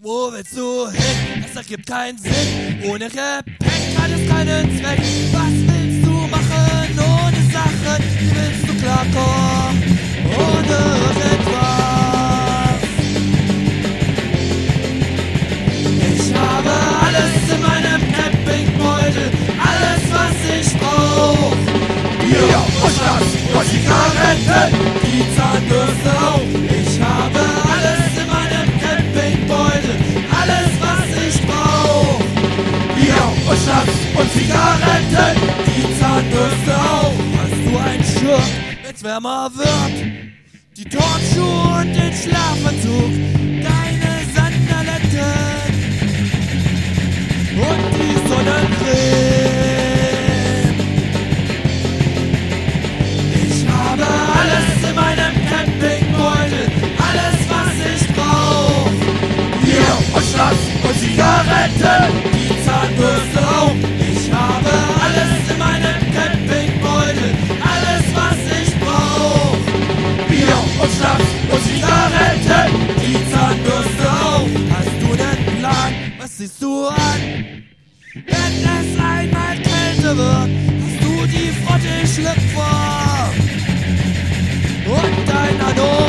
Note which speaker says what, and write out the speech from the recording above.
Speaker 1: Wo willst du hin? Es ergibt keinen Sinn. Ohne Gepäck hat es keinen Zweck. Was willst du machen ohne Sachen? Wie willst du klarkommen ohne irgendwas? Ich habe alles in meinem Campingbeutel, alles was ich brauch. Bier und Schnaps und Zigaretten, die Zahnbürste auch. Ich habe alles in meinem Campingbeutel, alles was ich brauch. Bier und Schnaps und Zigaretten, die Zahnbürste auch. Hast du einen Schirm, wenn's wärmer wird? Die Turnschuhe und den Schlafanzug, deine Sandaletten und die Sonnencreme. Ich habe alles in meinem Campingbeutel, alles was ich brauch. Bier und Schnaps und Zigaretten, die Zahnbürste auch. Ich habe alles in meinem Campingbeutel, alles was ich brauch. Bier und Schnaps und Zigaretten, die Zahnbürste auch. Hast du nen Plan? Was siehst du an? Wenn es einmal kälter wird, hast du die Frotte Schlüpfer und dein Anno.